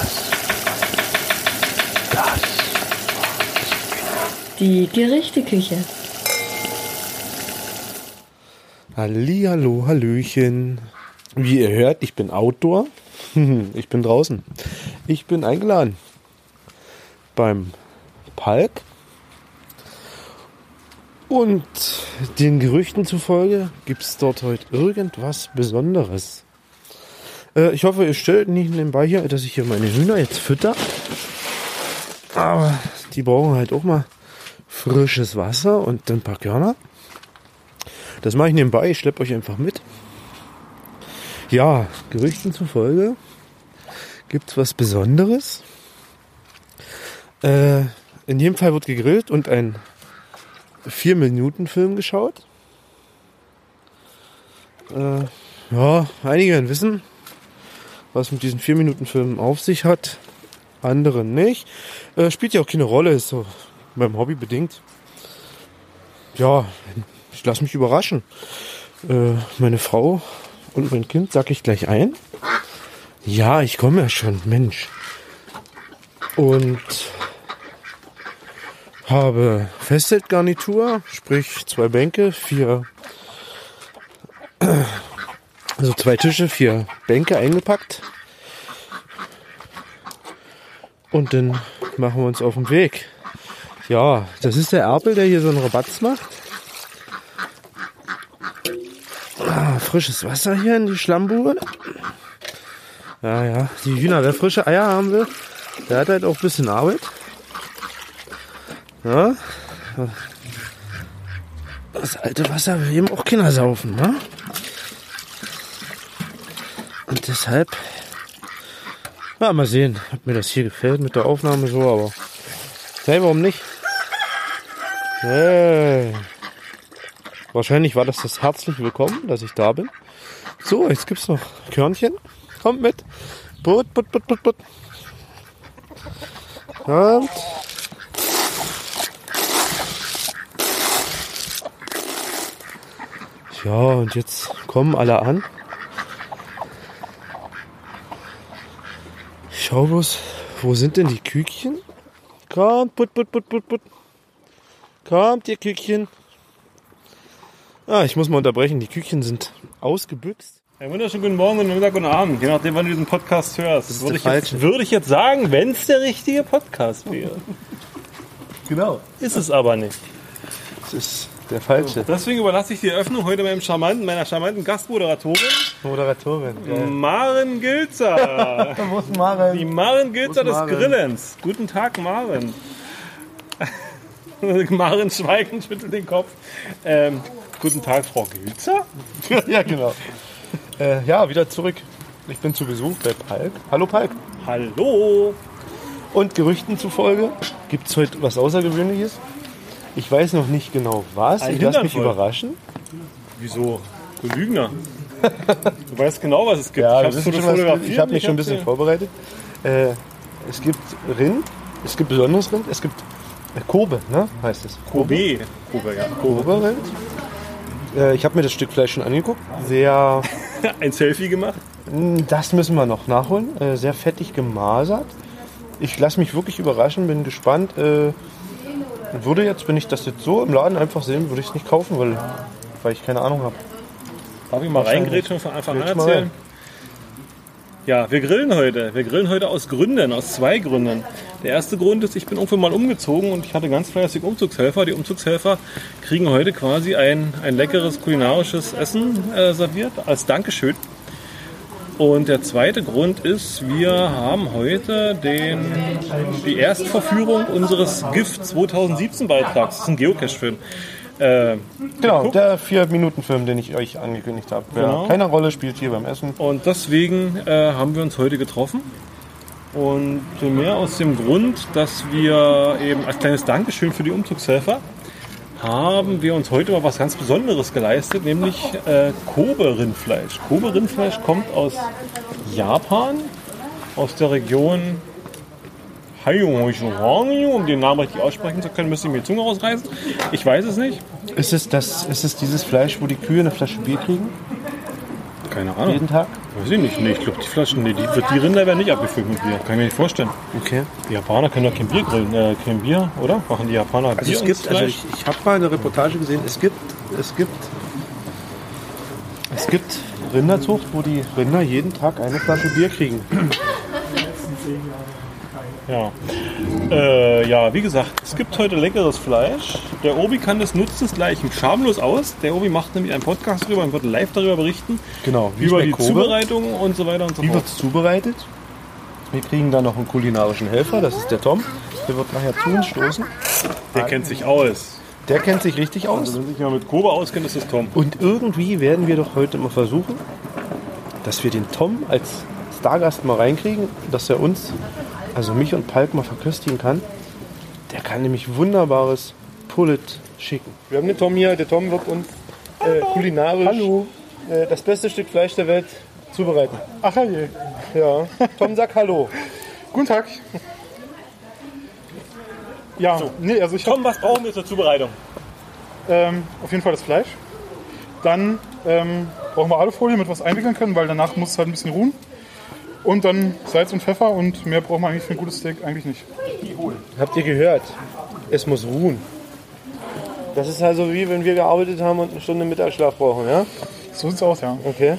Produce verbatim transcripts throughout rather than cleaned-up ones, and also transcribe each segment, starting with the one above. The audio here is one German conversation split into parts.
Das. Das. Die Gerichteküche. Hallihallo, hallöchen. Wie ihr hört, ich bin Outdoor. Ich bin draußen. Ich bin eingeladen beim Palk. Und den Gerüchten zufolge gibt es dort heute irgendwas Besonderes. Äh, ich hoffe, ihr stellt nicht nebenbei hier, dass ich hier meine Hühner jetzt fütter. Aber die brauchen halt auch mal frisches Wasser und ein paar Körner. Das mache ich nebenbei, ich schleppe euch einfach mit. Ja, Gerüchten zufolge gibt es was Besonderes. Äh, in jedem Fall wird gegrillt und ein vier Minuten Film geschaut. Äh, ja, einige werden wissen, was mit diesen vier Minuten Filmen auf sich hat. Andere nicht. Äh, spielt ja auch keine Rolle, ist so beim Hobby bedingt. Ja, ich lasse mich überraschen. Äh, meine Frau und mein Kind sag ich gleich ein. Ja, ich komme ja schon, Mensch. Und habe Festzeltgarnitur, sprich zwei Bänke, vier, also zwei Tische, vier Bänke eingepackt. Und dann machen wir uns auf den Weg. Ja, das ist der Erpel, der hier so einen Rabatz macht. Ah, frisches Wasser hier in die Schlammbude. Ja, ja, die Hühner, wer frische Eier haben will, der hat halt auch ein bisschen Arbeit. Ja, das alte Wasser will eben auch Kinder saufen, ne? Und deshalb, ja, mal sehen, ob mir das hier gefällt mit der Aufnahme so, aber hey, warum nicht? Hey. Wahrscheinlich war das das herzlich willkommen, dass ich da bin. So, jetzt gibt's noch Körnchen. Kommt mit. Put, put, put, put, put. Und ja, und jetzt kommen alle an. Ich schau bloß, wo sind denn die Küken? Kommt, put, put, put, put, put. Kommt, ihr Küken. Ah, ich muss mal unterbrechen. Die Küken sind ausgebüxt. Einen wunderschönen guten Morgen, guten Mittag, guten Abend. Je nachdem, wann du diesen Podcast hörst. Das ist würde, der ich jetzt, würde ich jetzt sagen, wenn es der richtige Podcast wäre. Genau. Ist es aber nicht. Das ist der falsche. Deswegen überlasse ich die Eröffnung heute meinem charmanten, meiner charmanten Gastmoderatorin, Moderatorin. Geil. Maren Gilzer. Wo ist Maren? Die Maren Gilzer des Maren? Grillens. Guten Tag, Maren. Maren schweigend schüttelt den Kopf. Ähm, guten Tag, Frau Gilzer. Ja, genau. Äh, ja, wieder zurück. Ich bin zu Besuch bei Palk. Hallo Palk. Hallo. Und Gerüchten zufolge gibt es heute was Außergewöhnliches. Ich weiß noch nicht genau was. Ein Ich lasse mich Hintern voll. überraschen. Wieso? Du Lügner. Du weißt genau, was es gibt. Ja, ich ich habe schon, was- ich hab mich schon ein bisschen vorbereitet. Äh, es gibt Rind, es gibt besonderes Rind, es gibt äh, Kobe, ne? Heißt es. Kobe. Kobe, ja. Kobe-Rind. Äh, ich habe mir das Stück Fleisch schon angeguckt. Sehr, Ein Selfie gemacht. das müssen wir noch nachholen. Äh, sehr fettig gemasert. Ich lasse mich wirklich überraschen, bin gespannt. Äh, würde jetzt, wenn ich das jetzt so im Laden einfach sehen, würde ich es nicht kaufen, weil, weil ich keine Ahnung habe. Darf ich mal Wahrscheinlich. reingrätschen und von Anfang an Grätsch mal erzählen? rein. Ja, wir grillen heute. Wir grillen heute aus Gründen, aus zwei Gründen. Der erste Grund ist, ich bin irgendwann mal umgezogen und ich hatte ganz fleißig Umzugshelfer. Die Umzugshelfer kriegen heute quasi ein, ein leckeres kulinarisches Essen äh, serviert als Dankeschön. Und der zweite Grund ist, wir haben heute den, die Erstverführung unseres GIF zwanzig siebzehn Beitrags. Das ist ein Geocache-Film. Äh, Genau, geguckt. der vier Minuten Film, den ich euch angekündigt habe. Der Genau. keine Rolle spielt hier beim Essen. Und deswegen äh, haben wir uns heute getroffen. Und primär aus dem Grund, dass wir eben als kleines Dankeschön für die Umzugshelfer haben wir uns heute mal was ganz Besonderes geleistet, nämlich äh, Kobe-Rindfleisch. Kobe-Rindfleisch kommt aus Japan, aus der Region Haiyong, um den Namen richtig aussprechen zu können, müsste ich mir die Zunge rausreißen. Ich weiß es nicht. Ist es, das, ist es dieses Fleisch, wo die Kühe eine Flasche Bier kriegen? Keine Ahnung. Jeden Tag? Weiß ich nicht. Nee, ich glaube, die Flaschen, nee, die, die Rinder werden nicht abgefüllt mit Bier. Kann ich mir nicht vorstellen. Okay. Die Japaner können doch kein Bier grillen. Äh, kein Bier, oder? Machen die Japaner Also Bier es gibt, ins also Fleisch? ich, ich habe mal eine Reportage gesehen, es gibt, es gibt, es gibt Rinderzucht, wo die Rinder jeden Tag eine Flasche Bier kriegen. Ja. Äh, ja, wie gesagt, es gibt heute leckeres Fleisch. Der Obi kann des Nutzens gleich schamlos aus. Der Obi macht nämlich einen Podcast darüber und wird live darüber berichten. Genau. Wie über die schmeckt Kobe? Zubereitung und so weiter und so Wie fort. wird es zubereitet? Wir kriegen dann noch einen kulinarischen Helfer, das ist der Tom. Der wird nachher zu uns stoßen. Der kennt sich aus. Der kennt sich richtig aus. Also wenn sich mal mit Kobe auskennt, ist es Tom. Und irgendwie werden wir doch heute mal versuchen, dass wir den Tom als Stargast mal reinkriegen, dass er uns, also mich und Palk, mal verköstigen kann. Der kann nämlich wunderbares Pullet schicken. Wir haben den Tom hier. Der Tom wird uns äh, kulinarisch Hallo. Äh, das beste Stück Fleisch der Welt zubereiten. Ach je. Ja. Tom, sag Hallo. Guten Tag. Ja, nee, also ich habe Tom, was brauchen wir zur Zubereitung? ähm, auf jeden Fall das Fleisch. Dann ähm, brauchen wir Alufolie, mit was einwickeln können, weil danach muss es halt ein bisschen ruhen. Und dann Salz und Pfeffer und mehr braucht man eigentlich für ein gutes Steak eigentlich nicht. Habt ihr gehört? Es muss ruhen. Das ist also wie wenn wir gearbeitet haben und eine Stunde Mittagsschlaf brauchen, ja? So sieht's aus, ja. Okay.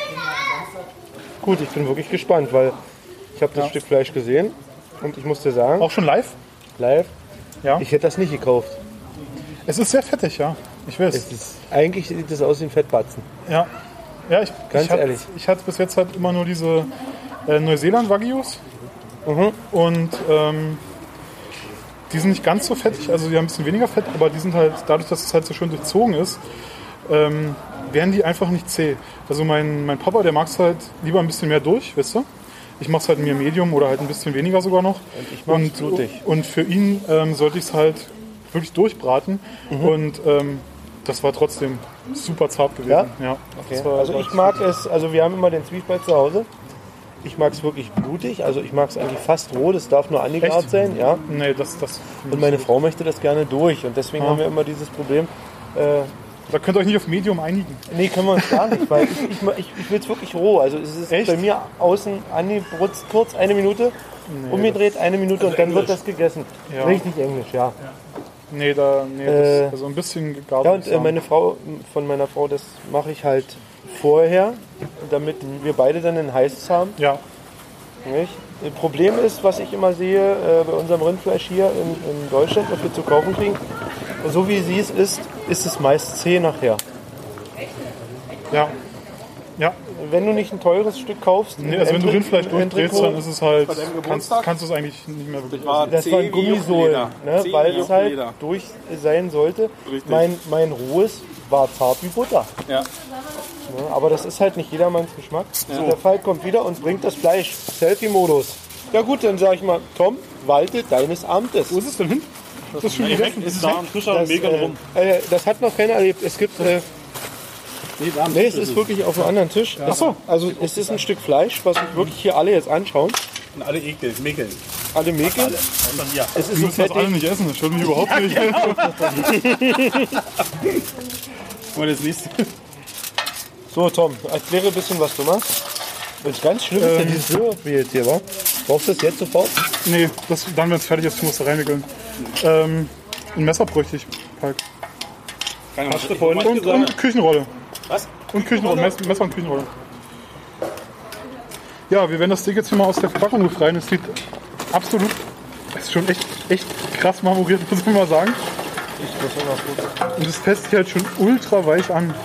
Gut, ich bin wirklich gespannt, weil ich habe das Ja. Stück Fleisch gesehen und ich muss dir sagen, Auch schon live? live, Ja. ich hätte das nicht gekauft. Es ist sehr fettig, ja. Ich weiß. Es ist, eigentlich sieht das aus wie ein Fettbatzen. Ja. Ja, ich, Ganz ich hatte, ehrlich. Ich hatte bis jetzt halt immer nur diese äh, Neuseeland-Wagyus. Mhm. Und ähm, die sind nicht ganz so fettig, also die haben ein bisschen weniger Fett, aber die sind halt, dadurch, dass es halt so schön durchzogen ist, ähm, werden die einfach nicht zäh. Also mein, mein Papa, der mag es halt lieber ein bisschen mehr durch, weißt du? Ich mache es halt mehr Medium oder halt ein bisschen weniger sogar noch. Und ich mag's blutig. Und für ihn ähm, sollte ich es halt wirklich durchbraten. Mhm. Und ähm, das war trotzdem super zart gewesen. Ja? Ja, Okay. das war, Also war ich mag es, also wir haben immer den Zwiespalt zu Hause. Ich mag es wirklich blutig, also ich mag es eigentlich fast roh, das darf nur angegart Echt? sein, ja. Nee, das, das Und meine Frau möchte das gerne durch und deswegen Ah. haben wir immer dieses Problem. Äh, da könnt ihr euch nicht auf Medium einigen. nee, können wir uns gar nicht, weil ich, ich, ich, ich will es wirklich roh. Also es ist Echt? bei mir außen angebrutzt, kurz eine Minute, umgedreht eine Minute und dann wird das gegessen. Ja. Richtig englisch, ja. Nee, da, nee, Äh, das, also ein bisschen gegart. Ja, würd und ich äh, sagen. meine Frau, von meiner Frau, das mache ich halt vorher, damit wir beide dann ein heißes haben. Ja, Nicht? Das Problem ist, was ich immer sehe äh, bei unserem Rindfleisch hier in, in Deutschland, was wir zu kaufen kriegen, so wie sie es ist, ist es meist zäh nachher. ja. Ja, Wenn du nicht ein teures Stück kaufst, nee, also wenn du Entri- Rindfleisch im durchdrehst, Entrecot, dann ist es halt, deinem kannst, Geburtstag? kannst du es eigentlich nicht mehr wirklich. war das zäh waren wie Gummisohlen, Juchenleder. ne, Zäh weil wie es halt Juchenleder. durch sein sollte. Richtig. Mein, mein rohes war zart wie Butter. Ja. Ne, aber das ist halt nicht jedermanns Geschmack. So, der Fall kommt wieder und bringt das Fleisch. Selfie-Modus. Ja gut, dann sage ich mal, Tom, walte deines Amtes. Wo ist es denn hin? Das ist schon gegessen. Ist da ein frischer Das, Mega rum. äh, äh, das hat noch keiner erlebt. Es gibt... Äh, nee, es ist wirklich auf einem anderen Tisch. Ach so. Also es ist ein Stück Fleisch, was sich wirklich hier alle jetzt anschauen. Und alle Ekel, Mäkel. Alle Mäkel. Außer mir. Es ist Wir ein müssen das alle fettig. nicht essen, das stört mich überhaupt nicht. Und das nächste. So Tom, erkläre ein bisschen, was du machst. Das ist ganz schlimm, ist ja Ähm. dieses Silberbier jetzt hier, wa? Brauchst du das jetzt sofort? Nee, das, dann, wenn es fertig ist, musst du reinwickeln. Ähm, ein Messer bräuchte ich, Palk. Hast du vorhin nicht Und, gesagt? und Küchenrolle. Was? Und Küchenrolle, Mess- Messer und Küchenrolle. Ja, wir werden das Steak jetzt hier mal aus der Verpackung befreien. Es sieht absolut, es ist schon echt, echt krass marmoriert, muss ich mal sagen. Ich muss noch mal gucken. Und es fässt sich halt schon ultra weich an.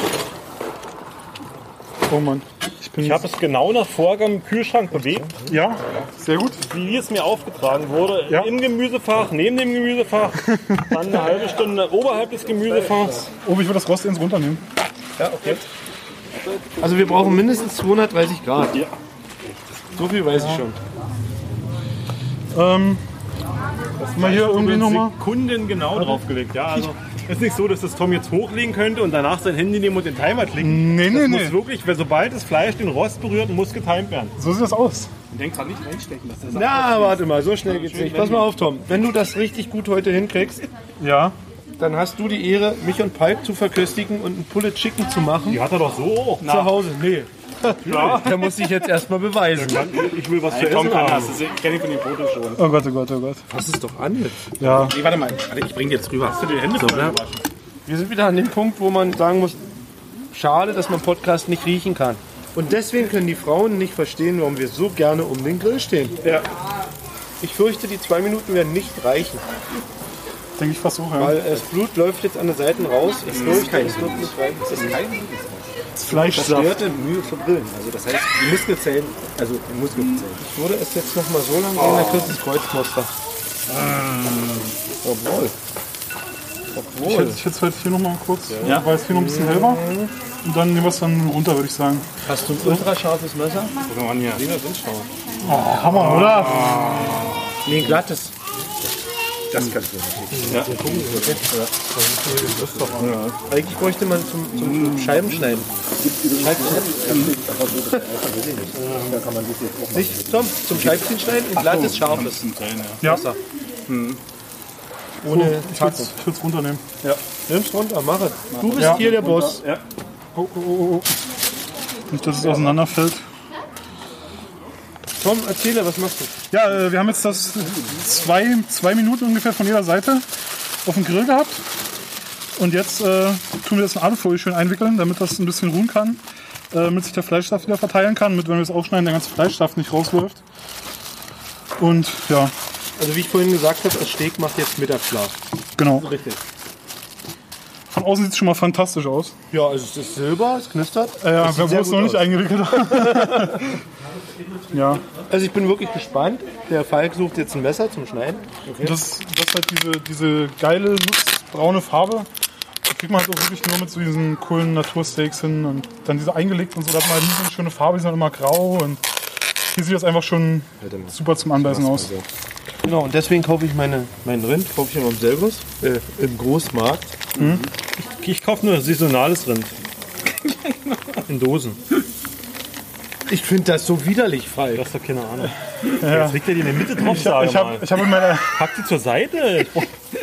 Oh Mann. Ich bin Ich habe es genau nach Vorgang im Kühlschrank bewegt, ja, sehr gut. wie es mir aufgetragen wurde. Ja. Im Gemüsefach, neben dem Gemüsefach, dann eine halbe Stunde oberhalb des Gemüsefachs. Oh, ich würde das Rost ins runternehmen. Ja, okay. Also wir brauchen mindestens zweihundertdreißig Grad. Ja. So viel weiß ich schon. Ähm, mal hier irgendwie nochmal. Sekunden genau draufgelegt. Ja, also ist nicht so, dass das Tom jetzt hochlegen könnte und danach sein Handy nehmen und den Timer klicken. Nee, nee, Das nee. muss wirklich, weil sobald das Fleisch den Rost berührt, muss getimt werden. So sieht das aus. Denk dran, nicht reinstecken. Das ist Na, warte mal, so schnell geht's nicht. Pass mal auf, Tom. Wenn du das richtig gut heute hinkriegst, Ja. dann hast du die Ehre, mich und Palk zu verköstigen und ein Pulled Chicken zu machen. Die hat er doch so. Zu Hause. Nee, Der muss sich jetzt erstmal beweisen. Ich will was zu Tom essen kann haben. das. Das kenne ich von den Fotos schon. Oh Gott, oh Gott, oh Gott. Fass es doch an jetzt. Ja. Nee, warte mal. Warte, ich bring dir jetzt rüber. Hast du die Hände So, ne? Wir sind wieder an dem Punkt, wo man sagen muss, schade, dass man Podcast nicht riechen kann. Und deswegen können die Frauen nicht verstehen, warum wir so gerne um den Grill stehen. Ja. Ich fürchte, die zwei Minuten werden nicht reichen. Denke ich fast so, ja. Weil das Blut läuft jetzt an den Seiten raus. Ich fürchte, es wird nicht reichen. Das ist kein Fleischsaft. verstörte Mühe zu brillen. Also das heißt, die Muskelzellen, also die Muskelzellen. Ich würde es jetzt noch mal so lange oh. in der Christus Kreuzmuster. Obwohl. Obwohl. Ich hätte ich jetzt halt hier noch mal kurz, ja. weil es hier noch ein bisschen hell war. Und dann nehmen wir es dann runter, würde ich sagen. Hast du ein ultrascharfes Messer? Guck mal an hier. Oh, Hammer, oder? Nee, ein glattes. Das kannst du nicht. Ja. Eigentlich bräuchte man zum, zum Scheibenschneiden. Nicht, Tom, zum Scheibchen schneiden, ein glattes, scharfes. Ja. Hm. Ohne ich würde es runternehmen. Ja. Nimm's runter, mach es. Du bist Ja. hier der Boss. Ja. Oh, oh, oh, oh. Nicht, dass es auseinanderfällt. Tom, erzähle, was machst du? Ja, äh, wir haben jetzt das zwei, zwei Minuten ungefähr von jeder Seite auf dem Grill gehabt. Und jetzt äh, tun wir das in Alufolie schön einwickeln, damit das ein bisschen ruhen kann. Äh, damit sich der Fleischsaft wieder verteilen kann, damit, wenn wir es aufschneiden, der ganze Fleischsaft nicht rausläuft. Und ja, Also wie ich vorhin gesagt habe, das Steak macht jetzt Mittagsschlaf. genau. Richtig. Von außen sieht es schon mal fantastisch aus. Ja, also es ist Silber, es knistert. Äh, ja, Das wer sieht sehr wo es gut noch nicht aus. eingewickelt hat. Ja, Also ich bin wirklich gespannt. Der Falk sucht jetzt ein Messer zum Schneiden. und das, das halt diese, diese geile, nussbraune Farbe. Da kriegt man halt auch wirklich nur mit so diesen coolen Natursteaks hin. Und dann diese eingelegt und so, da hat man halt nie so eine schöne Farbe, die sind halt immer grau. Und hier sieht das einfach schon super zum Anbeißen aus. Genau, und deswegen kaufe ich meine, meinen Rind, kaufe ich immer im Selgers, äh, im Großmarkt. Mhm. Ich, ich kaufe nur saisonales Rind. In Dosen. Ich finde das so widerlich, Falk. Du hast doch keine Ahnung. Ja. Jetzt legt er die in der Mitte drauf, Ich, sage ich habe mal. ich hab in meiner. Pack die zur Seite. Ich brauch-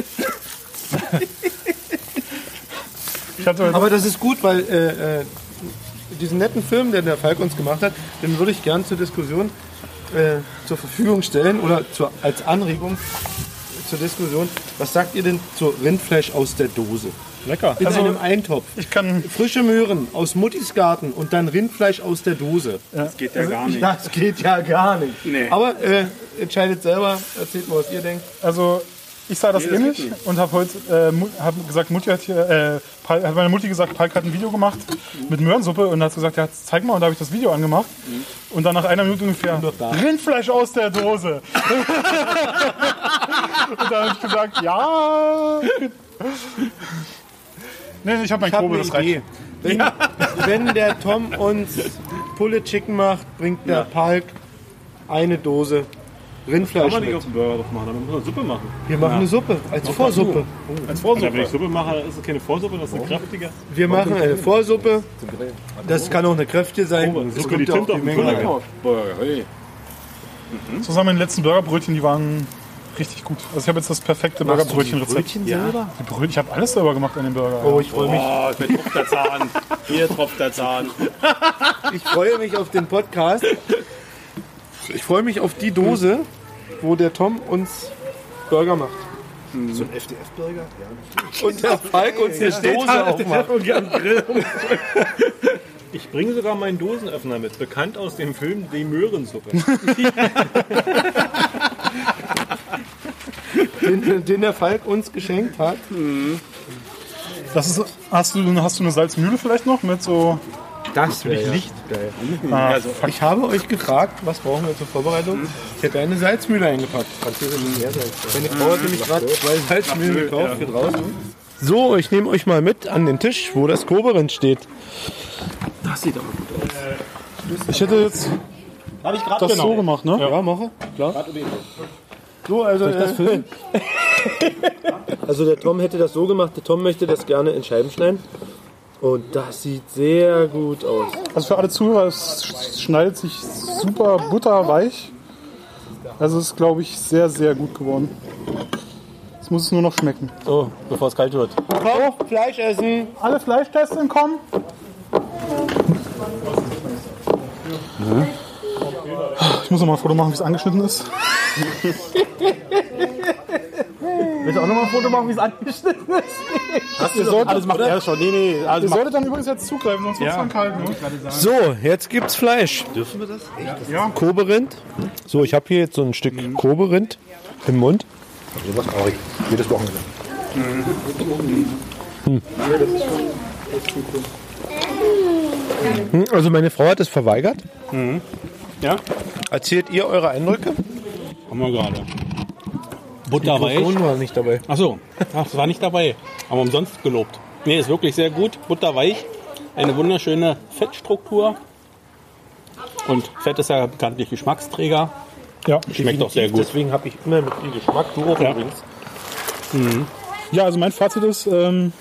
Ich hatte, Aber das ist gut, weil äh, äh, diesen netten Film, den der Falk uns gemacht hat, den würde ich gern zur Diskussion äh, zur Verfügung stellen oder zur, als Anregung zur Diskussion. Was sagt ihr denn zu Rindfleisch aus der Dose? Lecker. In Also, einem Eintopf. ich kann. Frische Möhren aus Muttis Garten und dann Rindfleisch aus der Dose. Das geht ja gar nicht. Das geht ja gar nicht. Nee. Aber äh, entscheidet selber, erzählt mal, was ihr denkt. Also, ich sah das Nee, das ähnlich geht nicht. und habe heute äh, Mu- hab gesagt, Mutti hat hier, äh, Pal- hat meine Mutti gesagt, Palk hat ein Video gemacht mit Möhrensuppe und hat gesagt, ja, zeig mal, und da habe ich das Video angemacht und dann nach einer Minute ungefähr Rindfleisch aus der Dose. Und dann habe ich gesagt, ja. Nee, ich habe mein Ich habe Probe, eine das reicht. Idee. Wenn, wenn der Tom uns Pulle Chicken macht, bringt der Palk eine Dose Kann Rindfleisch man nicht mit. auf den Burger drauf machen, dann muss man Suppe machen. Wir machen eine Suppe als Vorsuppe. Als Vorsuppe. Wenn ich Suppe mache, ist es keine Vorsuppe, das ist eine kräftige. Wir machen eine Vorsuppe. Das kann auch eine kräftige sein. Oh, Es Suppe, kommt die ja auf Tinte die auf dem Menge Teller. an. Burger, hey. Zusammen meine letzten Burgerbrötchen, die waren richtig gut. Also ich habe jetzt das perfekte Burgerbrötchenrezept. Brötchen selber? Die Brötchen, ich habe alles selber gemacht an dem Burger. Oh, ich freue mich. Oh, mir tropft der Zahn. Hier tropft der Zahn. Ich freue mich auf den Podcast. Ich freue mich auf die Dose, wo der Tom uns Burger macht. So ein F D F-Burger? Ja. Und der Falk uns eine Dose aufmacht. Ich bringe sogar meinen Dosenöffner mit, bekannt aus dem Film Die Möhrensuppe. Den, den der Falk uns geschenkt hat. Das ist, hast, du, hast du eine Salzmühle vielleicht noch mit so... Das wäre nicht geil. Ah, Also, ich habe euch gefragt, was brauchen wir zur Vorbereitung? Ich hätte eine Salzmühle eingepackt. Meine Frau hat nämlich gerade zwei Salzmühlen gekauft für draußen. So, ich nehme euch mal mit an den Tisch, wo das Koberind steht. Das sieht aber gut aus. Ich hätte jetzt Habe ich gerade das so gemacht, ne? Ja, mache. Klar. So, also, äh, also der Tom hätte das so gemacht. Der Tom möchte das gerne in Scheiben schneiden. Und das sieht sehr gut aus. Also für alle Zuhörer, es schneidet sich super butterweich. Also es ist, glaube ich, sehr, sehr gut geworden. Jetzt muss es nur noch schmecken. Oh, bevor es kalt wird. Komm, Fleisch essen. Alle Fleischtesten kommen. Ich muss noch mal ein Foto machen, wie es angeschnitten ist. Willst du auch nochmal ein Foto machen, wie es angeschnitten ist? Hast du solltet, Alles macht er schon. Nee, nee. Alles Ihr macht solltet dann übrigens jetzt zugreifen, sonst wird es Ja. dann kalt. Ne? So, jetzt gibt's Fleisch. Dürfen wir das? Ja. Koberind. So, ich habe hier jetzt so ein Stück Koberind im Mund. So was brauche ich. Jedes Wochenende. Hm, Also meine Frau hat es verweigert. Ja, Erzählt ihr eure Eindrücke? haben wir gerade. Butterweich. Mikrofon war nicht dabei. Achso, ach, das war nicht dabei. Aber umsonst gelobt. Nee, ist wirklich sehr gut. Butterweich. Eine wunderschöne Fettstruktur. Und Fett ist ja bekanntlich Geschmacksträger. Ja. Schmeckt doch sehr gut. Deswegen habe ich immer mit viel Geschmack. Du auch Ja. übrigens. Ja, also mein Fazit ist, ähm,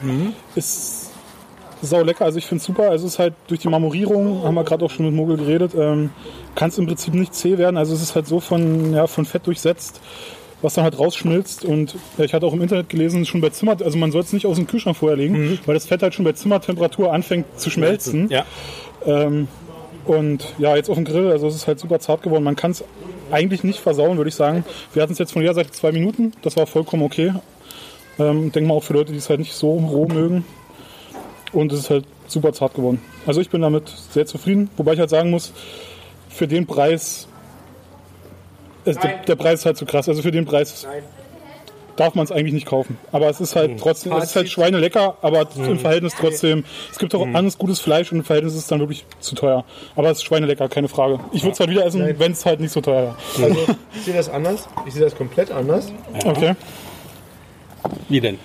ist sau lecker. Also ich finde es super. Also es ist halt durch die Marmorierung, haben wir gerade auch schon mit Mogel geredet, ähm, kann es im Prinzip nicht zäh werden. Also es ist halt so von, ja, von Fett durchsetzt, was dann halt rausschmilzt. Und ja, ich hatte auch im Internet gelesen, schon bei Zimmer, also man soll es nicht aus dem Kühlschrank vorher legen, weil das Fett halt schon bei Zimmertemperatur anfängt zu schmelzen. Ja. Ähm, und ja, jetzt auf dem Grill, also es ist halt super zart geworden. Man kann es eigentlich nicht versauen, würde ich sagen. Wir hatten es jetzt von jeder Seite zwei Minuten, das war vollkommen okay. Ähm, denk mal auch für Leute, die es halt nicht so roh mögen. Und es ist halt super zart geworden. Also ich bin damit sehr zufrieden, wobei ich halt sagen muss, für den Preis, es, der, der Preis ist halt zu krass. Also für den Preis darf man es eigentlich nicht kaufen. Aber es ist halt trotzdem, es ist halt schweinelecker, aber im Verhältnis trotzdem. Es gibt auch anderes gutes Fleisch und im Verhältnis ist es dann wirklich zu teuer. Aber es ist schweinelecker, keine Frage. Ich würde es halt wieder essen, wenn es halt nicht so teuer wäre. Also ich sehe das anders. Ich sehe das komplett anders. Okay. Wie denn?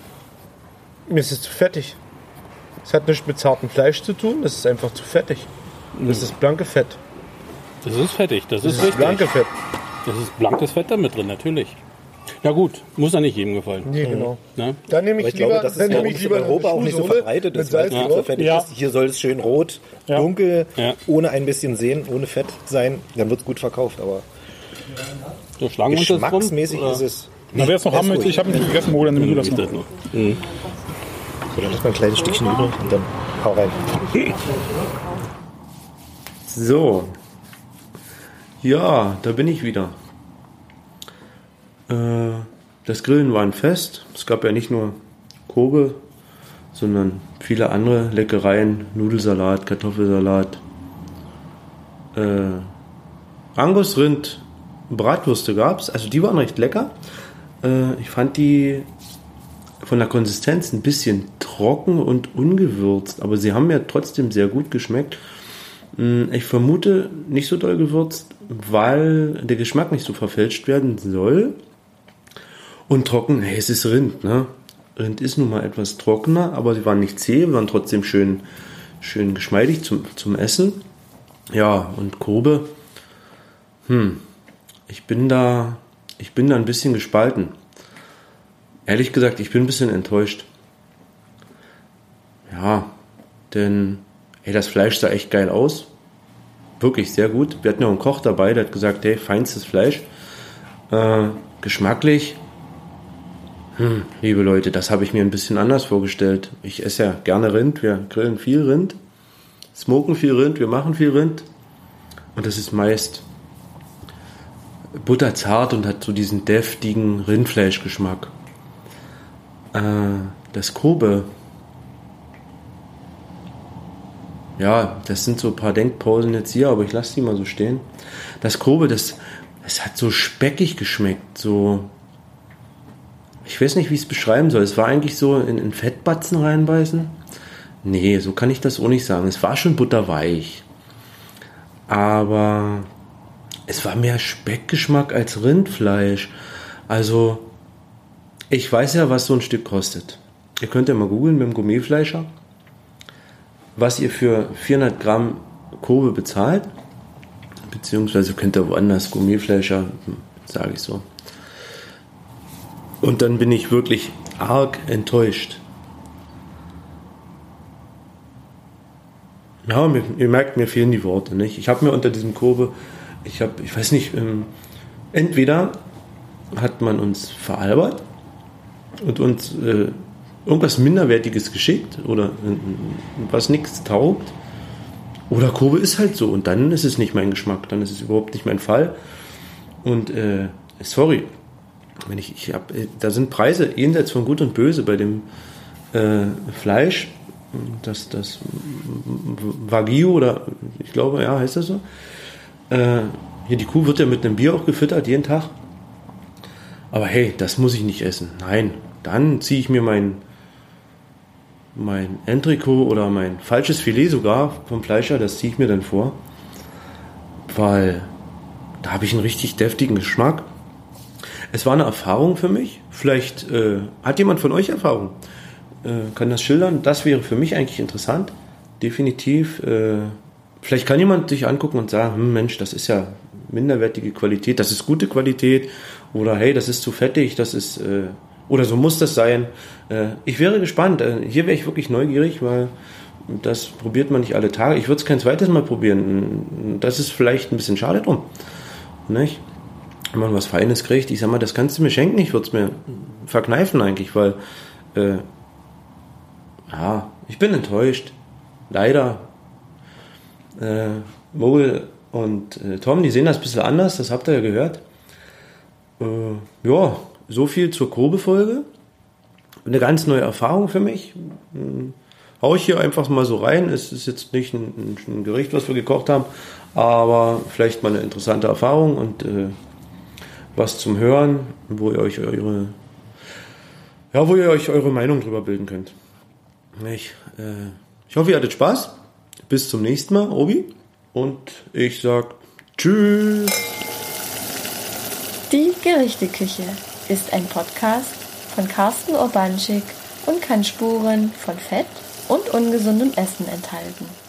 Mir ist es zu fettig. Es hat nichts mit zartem Fleisch zu tun. Es ist einfach zu fettig. Das ist blanke Fett. Das ist fettig, das, Das ist ist richtig. blanke Fett. Das ist blankes Fett da mit drin, natürlich. Ja gut, muss ja nicht jedem gefallen. Nee, genau. Ne? Dann nehme ich, Aber ich lieber, glaube, das dann ist nehme bei ich uns lieber in Europa auch nicht so Fußsohle verbreitet. mit ist, weil es Salz nicht so drauf. fertig Ja. ist. Hier soll es schön rot, Ja. dunkel, Ja. ohne ein bisschen sehen, ohne Fett sein. Dann wird es gut verkauft. Aber So schlagen wir uns jetzt rum. geschmacksmäßig oder? ist es. Na, wer es noch haben möchte, ich habe nicht gegessen, Mogel, dann nimm du das Geht noch. das noch? So, dann ist mal ein kleines Stückchen übrig und dann hau rein. So. Ja, da bin ich wieder. Äh, das Grillen war ein Fest. Es gab ja nicht nur Kobe, sondern viele andere Leckereien. Nudelsalat, Kartoffelsalat, äh, Angusrind, Bratwürste gab's. Also die waren recht lecker. Äh, ich fand die von der Konsistenz ein bisschen trocken und ungewürzt, aber sie haben mir trotzdem sehr gut geschmeckt. Ich vermute nicht so doll gewürzt, weil der Geschmack nicht so verfälscht werden soll. Und trocken, hey, es ist Rind, ne? Rind ist nun mal etwas trockener, aber sie waren nicht zäh, waren trotzdem schön, schön geschmeidig zum, zum Essen. Ja, und Kobe, hm, ich bin da, ich bin da ein bisschen gespalten. Ehrlich gesagt, ich bin ein bisschen enttäuscht. Ja, denn ey, das Fleisch sah echt geil aus. Wirklich sehr gut. Wir hatten ja einen Koch dabei, der hat gesagt, hey, feinstes Fleisch. Äh, geschmacklich, hm, liebe Leute, das habe ich mir ein bisschen anders vorgestellt. Ich esse ja gerne Rind, wir grillen viel Rind, smoken viel Rind, wir machen viel Rind. Und das ist meist butterzart und hat so diesen deftigen Rindfleischgeschmack. Äh, das Kobe, ja, das sind so ein paar Denkpausen jetzt hier, aber ich lasse die mal so stehen. Das Kobe, das, das hat so speckig geschmeckt, so, ich weiß nicht, wie ich es beschreiben soll. Es war eigentlich so in, in Fettbatzen reinbeißen. Nee, so kann ich das auch nicht sagen. Es war schon butterweich, aber es war mehr Speckgeschmack als Rindfleisch. Also, ich weiß ja, was so ein Stück kostet. Ihr könnt ja mal googeln mit dem Gourmetfleischer, was ihr für vierhundert Gramm Kobe bezahlt, beziehungsweise könnt ihr woanders Gourmetfleischer, sage ich so. Und dann bin ich wirklich arg enttäuscht. Ja, mir, ihr merkt, mir fehlen die Worte, nicht? Ich habe mir unter diesem Kobe, ich habe, ich weiß nicht, ähm, entweder hat man uns veralbert und uns äh, irgendwas Minderwertiges geschickt oder äh, was nichts taugt, oder Kobe ist halt so und dann ist es nicht mein Geschmack, dann ist es überhaupt nicht mein Fall. Und äh, sorry, wenn ich, ich hab, da sind Preise jenseits von Gut und Böse bei dem äh, Fleisch, das, das Wagyu oder ich glaube, ja, heißt das so. Äh, hier die Kuh wird ja mit einem Bier auch gefüttert, jeden Tag. Aber hey, das muss ich nicht essen. Nein, dann ziehe ich mir mein mein Entrecot oder mein falsches Filet sogar vom Fleischer, das ziehe ich mir dann vor, weil da habe ich einen richtig deftigen Geschmack. Es war eine Erfahrung für mich. Vielleicht äh, hat jemand von euch Erfahrung, äh, kann das schildern. Das wäre für mich eigentlich interessant, definitiv. Äh, vielleicht kann jemand sich angucken und sagen, hm, Mensch, das ist ja minderwertige Qualität, das ist gute Qualität oder hey, das ist zu fettig, das ist äh, oder so muss das sein. Ich wäre gespannt. Hier wäre ich wirklich neugierig, weil das probiert man nicht alle Tage. Ich würde es kein zweites Mal probieren. Das ist vielleicht ein bisschen schade drum. Nicht? Wenn man was Feines kriegt, ich sag mal, das kannst du mir schenken. Ich würde es mir verkneifen eigentlich, weil äh, ja, ich bin enttäuscht. Leider. Äh, Mogel und äh, Tom, die sehen das ein bisschen anders. Das habt ihr ja gehört. Äh, ja, so viel zur Kobe-Folge. Eine ganz neue Erfahrung für mich. Hau ich hier einfach mal so rein. Es ist jetzt nicht ein, ein Gericht, was wir gekocht haben, aber vielleicht mal eine interessante Erfahrung und äh, was zum Hören, wo ihr euch eure, ja, wo ihr euch eure Meinung drüber bilden könnt. Ich, äh, ich hoffe, ihr hattet Spaß. Bis zum nächsten Mal, Obi. Und ich sag tschüss. Die Gerichteküche ist ein Podcast von Carsten Urbanschik und kann Spuren von Fett und ungesundem Essen enthalten.